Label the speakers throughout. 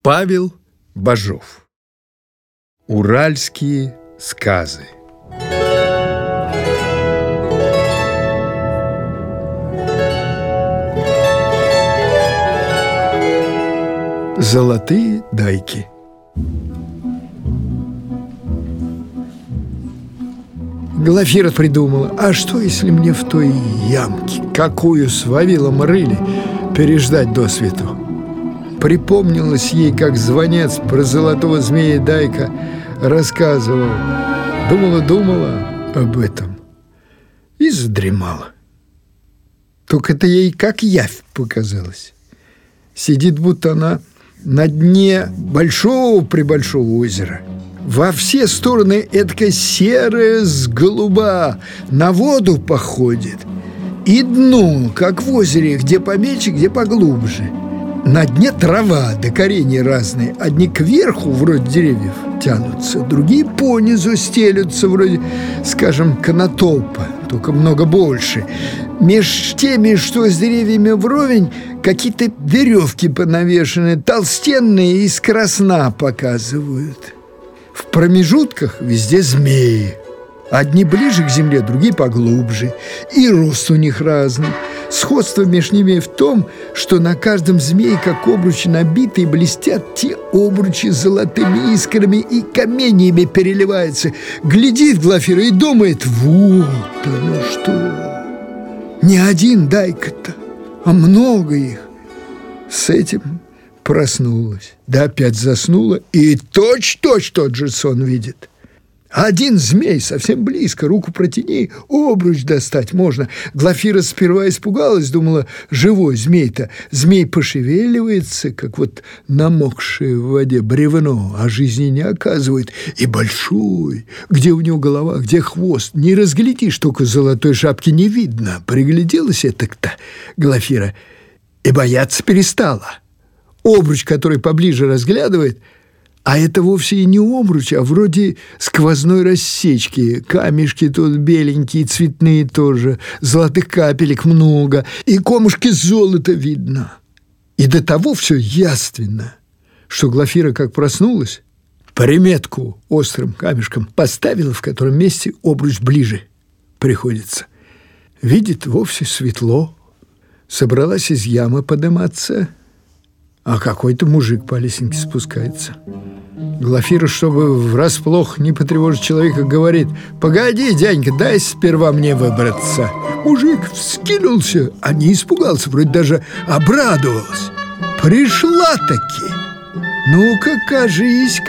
Speaker 1: Павел Бажов. Уральские сказы. Золотые дайки. Глафира придумала: а что, если мне в той ямке, какую с Вавилом рыли, переждать досвету? Припомнилось ей, как звонец про золотого змея Дайка рассказывал. Думала об этом и задремала. Только это ей как явь показалось. Сидит, будто она на дне большого-пребольшого озера. Во все стороны эдакая серая с голуба, на воду походит. И дно, как в озере, где помельче, где поглубже. На дне трава да коренья разные. Одни кверху, вроде деревьев, тянутся, другие понизу стелются, вроде, скажем, конотопа, только много больше. Меж теми, что с деревьями вровень, какие-то веревки понавешены, толстенные, из красна показывают. В промежутках везде змеи. Одни ближе к земле, другие поглубже. И рост у них разный. Сходство между ними в том, что на каждом змее, как обручи набитые, блестят те обручи золотыми искрами и каменьями переливаются. Глядит Глафира и думает: вот оно что! Не один Дайка-то, а много их. С этим проснулась, да опять заснула, и точь-точь тот же сон видит. Один змей совсем близко, руку протяни, обруч достать можно. Глафира сперва испугалась, думала: живой змей-то. Змей пошевеливается, как вот намокшее в воде бревно, а жизни не оказывает. И большой, где у него голова, где хвост, не разглядишь, только золотой шапки не видно. Пригляделась это-то Глафира и бояться перестала. Обруч, который поближе разглядывает, а это вовсе и не обруч, а вроде сквозной рассечки. Камешки тут беленькие, цветные тоже, золотых капелек много, и комушки золота видно. И до того все яственно, что Глафира, как проснулась, приметку острым камешком поставила, в котором месте обруч ближе приходится. Видит, вовсе светло. Собралась из ямы подыматься, а какой-то мужик по лесенке спускается. Глафира, чтобы врасплох не потревожить человека, говорит: погоди, дяденька, дай сперва мне выбраться. Мужик вскинулся, а не испугался, вроде даже обрадовался. Пришла-таки. Ну-ка, кажись,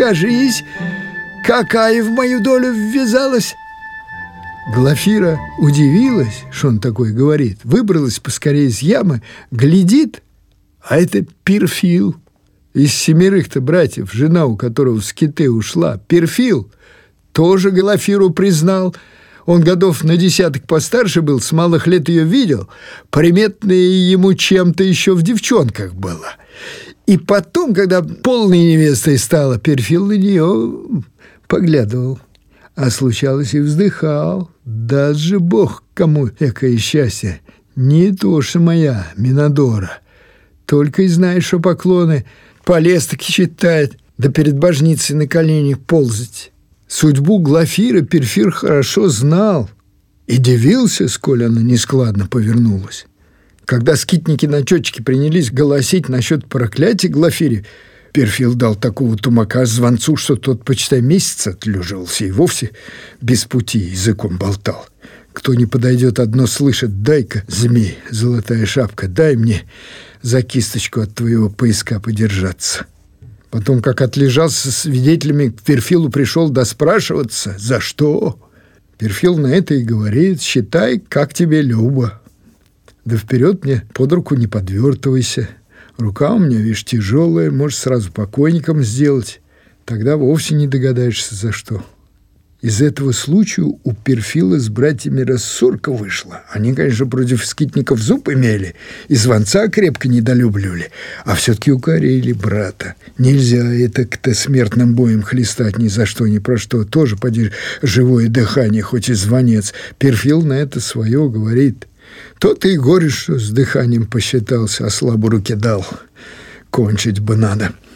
Speaker 1: какая в мою долю ввязалась. Глафира удивилась, что он такой говорит, выбралась поскорее из ямы, глядит, а это Перфил. Из 7 братьев, жена у которого в скиты ушла. Перфил тоже Глафиру признал. Он годов на 10 постарше был, с малых лет ее видел. Приметная ему чем-то еще в девчонках была. И потом, когда полной невестой стала, Перфил на нее поглядывал. А случалось и вздыхал: даст же Бог кому экое счастье. Не то, что моя Минадора. Только и знаешь, что поклоны полез-таки считает, да перед божницей на коленях ползать. Судьбу Глафиры Перфир хорошо знал и дивился, сколь она нескладно повернулась. Когда скитники на чёчке принялись голосить насчет проклятия Глафире, Перфил дал такого тумака звонцу, что тот, почитай, месяц отлеживался и вовсе без пути языком болтал. Кто не подойдет, одно слышит: дай-ка, змей, золотая шапка, дай мне за кисточку от твоего пояска подержаться. Потом, как отлежался с свидетелями, к Перфилу пришел доспрашиваться: за что? Перфил на это и говорит: считай, как тебе любо. Да вперед мне под руку не подвертывайся. Рука у меня, видишь, тяжелая, можешь сразу покойником сделать. Тогда вовсе не догадаешься, за что. Из этого случая у Перфила с братьями рассорка вышла. Они, конечно, против скитников зуб имели и звонца крепко недолюбливали, а все-таки укорили брата. Нельзя это-то смертным боем хлестать ни за что, ни про что. Тоже, поди, живое дыхание, хоть и звонец. Перфил на это свое говорит: то-то и горе, что с дыханием посчитался, а слабо руки дал. Кончить бы надо.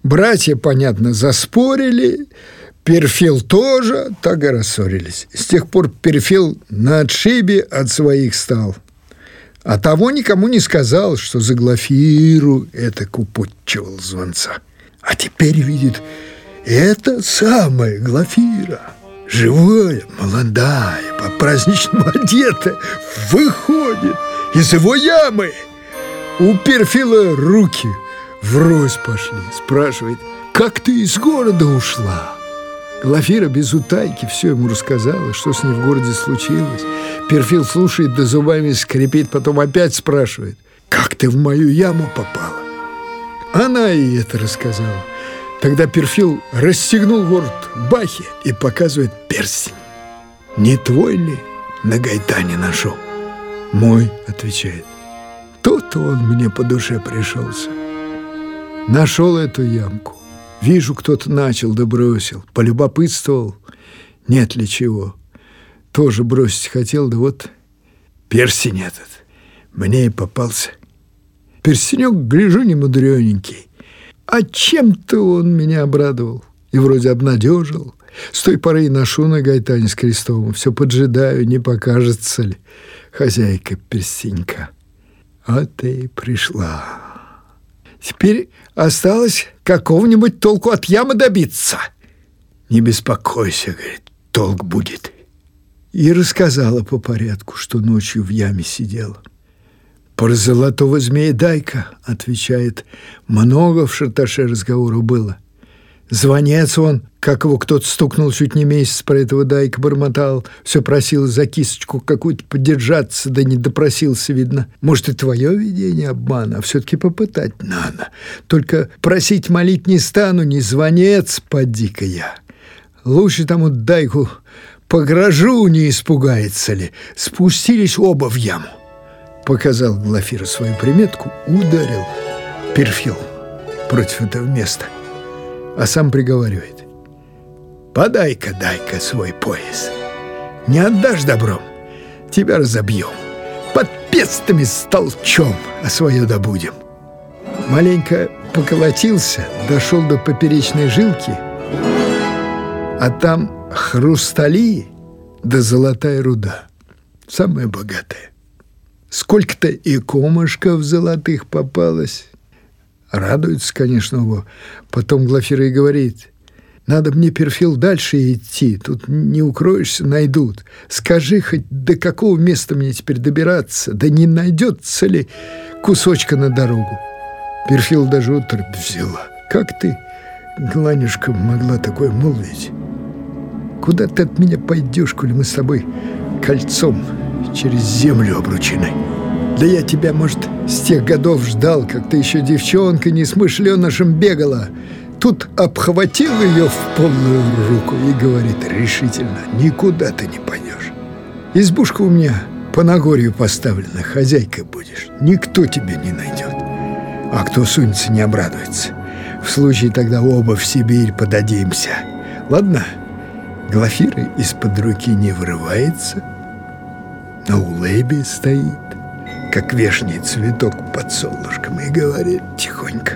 Speaker 1: Братья, понятно, заспорили, Перфил тоже, так и рассорились. С тех пор Перфил на отшибе от своих стал. А того никому не сказал, что за Глафиру это упутчивал звонца. А теперь видит, это самая Глафира, живая, молодая, по-праздничному одетая, выходит из его ямы. У Перфила руки врозь пошли. Спрашивает, как ты из города ушла? Глафира без утайки все ему рассказала, что с ней в городе случилось. Перфил слушает, да зубами скрипит, потом опять спрашивает, как ты в мою яму попала? Она и это рассказала. Тогда Перфил расстегнул ворот бахи и показывает перстень. Не твой ли на гайтане нашел? Мой, отвечает. То-то он мне по душе пришелся. Нашел эту ямку. Вижу, кто-то начал да бросил. Полюбопытствовал, нет ли чего. Тоже бросить хотел, да вот перстень этот мне и попался. Перстенек, гляжу, не мудрененький. А чем-то он меня обрадовал и вроде обнадежил. С той поры и ношу на гайтане с крестом. Все поджидаю, не покажется ли хозяйка перстенька. А ты пришла. Теперь осталось какого-нибудь толку от ямы добиться. Не беспокойся, говорит, толк будет. И рассказала по порядку, что ночью в яме сидела. Про золотого змея Дайка, отвечает, много в Шарташе разговору было. Звонец он, как его кто-то стукнул чуть не месяц, про этого Дайка бормотал, все просил за кисточку какую-то подержаться, да не допросился, видно. Может, и твое видение обмана, а все-таки попытать надо. Только просить молить не стану, не звонец, поди-ка я. Лучше тому Дайку погрожу, не испугается ли. Спустились оба в яму. Показал Глафира свою приметку, ударил Перфил против этого места. А сам приговаривает: подай-ка, дай-ка свой пояс. Не отдашь добром, тебя разобьем. Под пестами столчом, а свое добудем. Маленько поколотился, дошел до поперечной жилки, а там хрустали да золотая руда, самая богатая. Сколько-то и комышков золотых попалось. Радуется, конечно, оба. Потом Глафира и говорит: надо мне, Перфил, дальше идти. Тут не укроешься, найдут. Скажи хоть, до какого места мне теперь добираться? Да не найдется ли кусочка на дорогу? Перфил даже оторопь взяла. Как ты, Гланюшка, могла такое молвить? Куда ты от меня пойдешь, коли мы с тобой кольцом через землю обручены? Да я тебя, может, с тех годов ждал, как ты еще девчонка несмышленышем бегала. Тут обхватил ее в полную руку и говорит решительно: никуда ты не пойдешь. Избушка у меня по Нагорью поставлена, хозяйкой будешь. Никто тебя не найдет. А кто сунется, не обрадуется. В случае тогда оба в Сибирь подадимся. Ладно? Глафира из-под руки не вырывается, на улыбе стоит, как вешний цветок под солнышком, и говорит тихонько: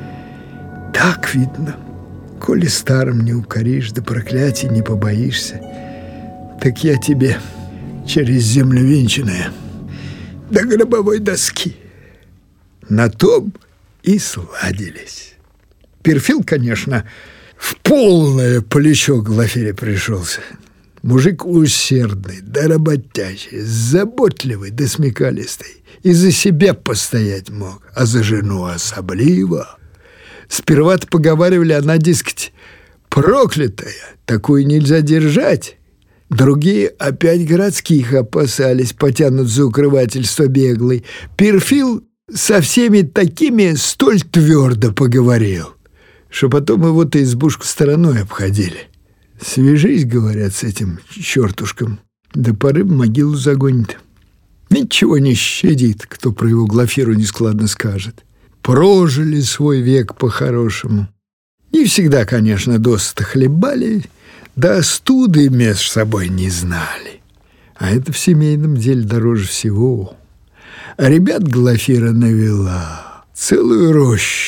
Speaker 1: так видно, коли старым не укоришь, да проклятий не побоишься, так я тебе через землю венчаная до гробовой доски. На том и сладились. Перфил, конечно, в полное плечо Глафире пришелся. Мужик усердный, да работящий, заботливый, да смекалистый. И за себя постоять мог, а за жену особливо. Сперва-то поговаривали, она, дескать, проклятая, такую нельзя держать. Другие опять городских опасались, потянут за укрывательство беглый. Перфил со всеми такими столь твердо поговорил, что потом его-то избушку стороной обходили. Свяжись, говорят, с этим чертушком, до поры могилу загонит. Ничего не щадит, кто про его Глафиру нескладно скажет. Прожили свой век по-хорошему. Не всегда, конечно, досыта хлебали, да остуды между собой не знали. А это в семейном деле дороже всего. А ребят Глафира навела целую рощу.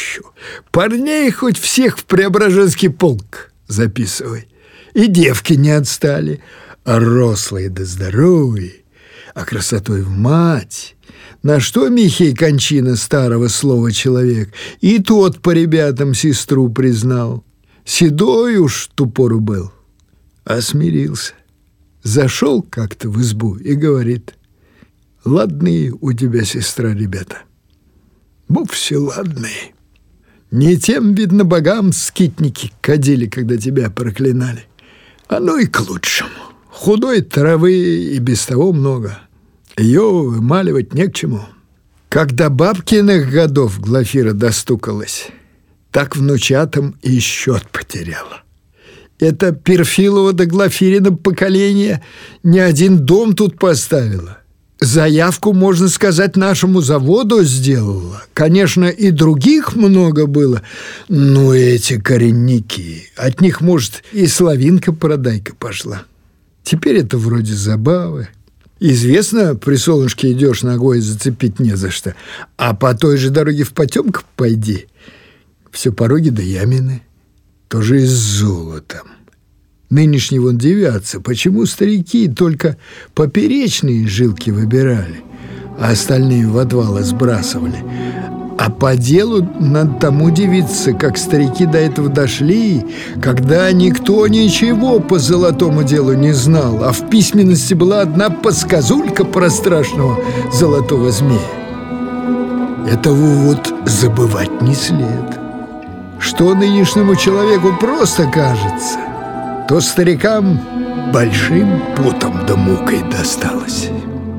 Speaker 1: Парней хоть всех в Преображенский полк записывай. И девки не отстали, а рослые да здоровые, а красотой в мать. На что Михей кончина старого слова человек, и тот по ребятам сестру признал. Седой уж в ту пору был, а смирился. Зашел как-то в избу и говорит: ладные у тебя, сестра, ребята. Вовсе ладные. Не тем, видно, богам скитники кадили, когда тебя проклинали. Оно и к лучшему. Худой травы и без того много. Ее вымаливать не к чему. Когда бабкиных годов Глафира достукалась, так внучатам и счет потеряла. Это Перфилова да Глафирина поколение не один дом тут поставило. Заявку, можно сказать, нашему заводу сделала. Конечно, и других много было, но эти коренники, от них, может, и славинка-продайка пошла. Теперь это вроде забавы. Известно, при солнышке идешь, ногой зацепить не за что, а по той же дороге в потемках пойди. Все пороги да ямины, тоже и с золотом. Нынешние вон дивятся, почему старики только поперечные жилки выбирали, а остальные в отвалы сбрасывали. А по делу надо тому удивиться, как старики до этого дошли, когда никто ничего по золотому делу не знал, а в письменности была одна подсказулька про страшного золотого змея. Этого вот забывать не след. Что нынешнему человеку просто кажется, то старикам большим потом да мукой досталось.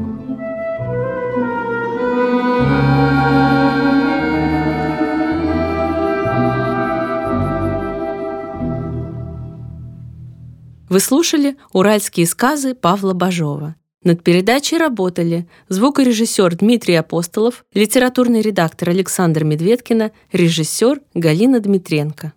Speaker 2: Вы слушали «Уральские сказы» Павла Бажова. Над передачей работали звукорежиссер Дмитрий Апостолов, литературный редактор Александр Медведкина, режиссер Галина Дмитренко.